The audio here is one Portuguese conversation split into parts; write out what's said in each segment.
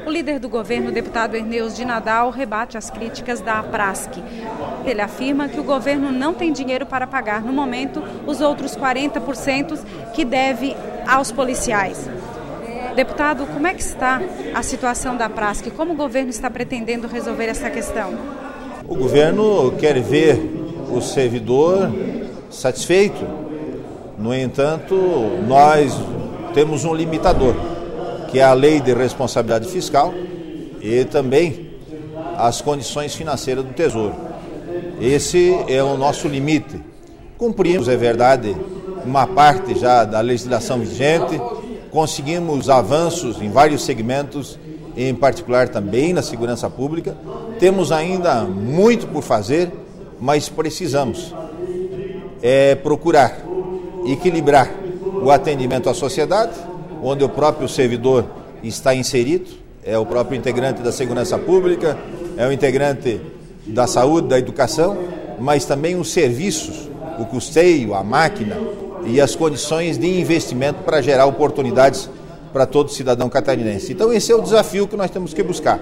O líder do governo, o deputado Erneus de Nadal, rebate as críticas da Aprasc. Ele afirma que o governo não tem dinheiro para pagar, no momento, os outros 40% que deve aos policiais. Deputado, como é que está a situação da Aprasc? Como o governo está pretendendo resolver essa questão? O governo quer ver o servidor satisfeito. No entanto, nós temos um limitador, que é a Lei de Responsabilidade Fiscal e também as condições financeiras do Tesouro. Esse é o nosso limite. Cumprimos, é verdade, uma parte já da legislação vigente, conseguimos avanços em vários segmentos, em particular também na segurança pública. Temos ainda muito por fazer, mas precisamos procurar equilibrar o atendimento à sociedade, onde o próprio servidor está inserido, é o próprio integrante da segurança pública, é o integrante da saúde, da educação, mas também os serviços, o custeio, a máquina e as condições de investimento para gerar oportunidades para todo cidadão catarinense. Então esse é o desafio que nós temos que buscar,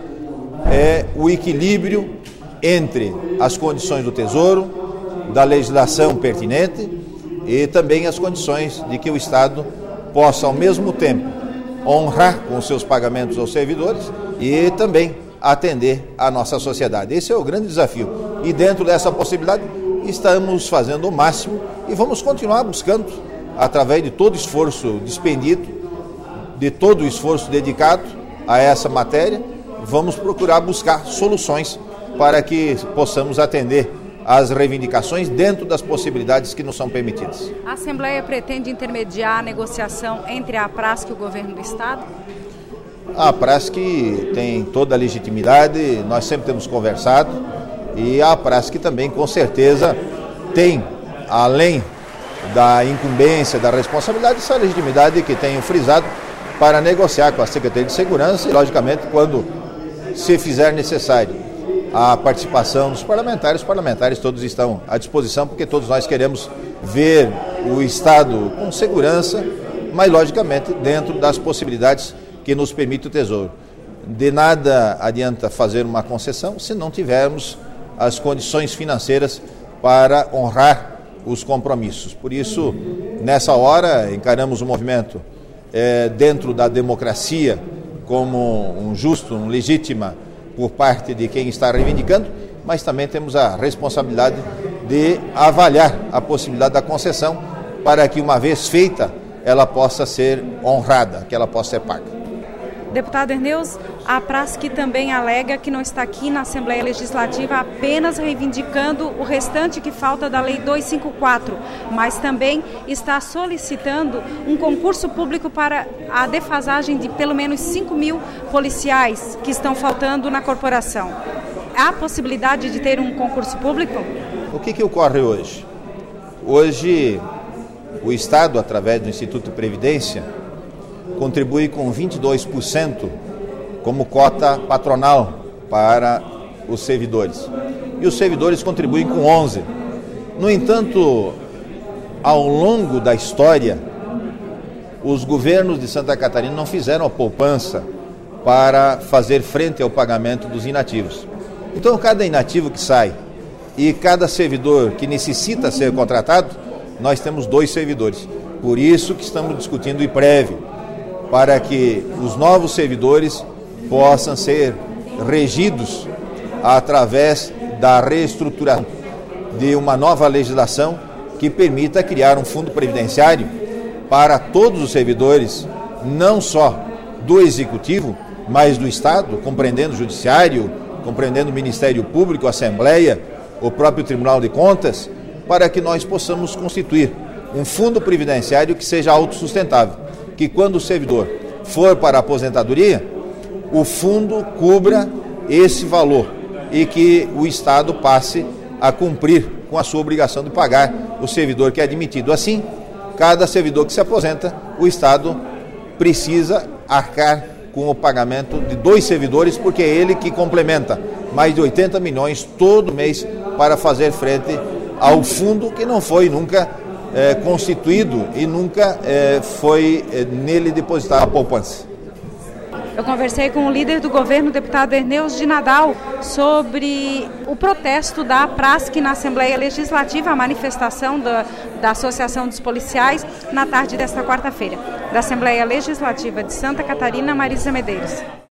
é o equilíbrio entre as condições do Tesouro, da legislação pertinente e também as condições de que o Estado possa, ao mesmo tempo, honrar com os seus pagamentos aos servidores e também atender a nossa sociedade. Esse é o grande desafio. E dentro dessa possibilidade, estamos fazendo o máximo e vamos continuar buscando, através de todo o esforço despendido, de todo o esforço dedicado a essa matéria, vamos procurar buscar soluções para que possamos atender as reivindicações dentro das possibilidades que nos são permitidas. A Assembleia pretende intermediar a negociação entre a Aprasc e o governo do Estado? A Aprasc tem toda a legitimidade, nós sempre temos conversado e a Aprasc também, com certeza, tem, além da incumbência, da responsabilidade, essa legitimidade que tenho frisado para negociar com a Secretaria de Segurança e, logicamente, quando se fizer necessário a participação dos parlamentares. Os parlamentares todos estão à disposição, porque todos nós queremos ver o Estado com segurança, mas logicamente dentro das possibilidades que nos permite o Tesouro. De nada adianta fazer uma concessão se não tivermos as condições financeiras para honrar os compromissos. Por isso, nessa hora, encaramos o movimento dentro da democracia como um justo, um legítima por parte de quem está reivindicando, mas também temos a responsabilidade de avaliar a possibilidade da concessão para que, uma vez feita, ela possa ser honrada, que ela possa ser paga. Deputado Erneus, a Aprasc também alega que não está aqui na Assembleia Legislativa apenas reivindicando o restante que falta da Lei 254, mas também está solicitando um concurso público para a defasagem de pelo menos 5.000 policiais que estão faltando na corporação. Há possibilidade de ter um concurso público? O que ocorre hoje? Hoje, o Estado, através do Instituto de Previdência, contribui com 22% como cota patronal para os servidores. E os servidores contribuem com 11%. No entanto, ao longo da história, os governos de Santa Catarina não fizeram a poupança para fazer frente ao pagamento dos inativos. Então, cada inativo que sai e cada servidor que necessita ser contratado, nós temos 2 servidores. Por isso que estamos discutindo o IPREV, para que os novos servidores possam ser regidos através da reestruturação de uma nova legislação que permita criar um fundo previdenciário para todos os servidores, não só do Executivo, mas do Estado, compreendendo o Judiciário, compreendendo o Ministério Público, a Assembleia, o próprio Tribunal de Contas, para que nós possamos constituir um fundo previdenciário que seja autossustentável, que quando o servidor for para a aposentadoria, o fundo cubra esse valor e que o Estado passe a cumprir com a sua obrigação de pagar o servidor que é admitido. Assim, cada servidor que se aposenta, o Estado precisa arcar com o pagamento de 2 servidores, porque é ele que complementa mais de 80 milhões todo mês para fazer frente ao fundo que não foi nunca constituído e nunca foi nele depositada a poupança. Eu conversei com o líder do governo, o deputado Erneus de Nadal, sobre o protesto da Prasc na Assembleia Legislativa, a manifestação da Associação dos Policiais, na tarde desta quarta-feira. Da Assembleia Legislativa de Santa Catarina, Marisa Medeiros.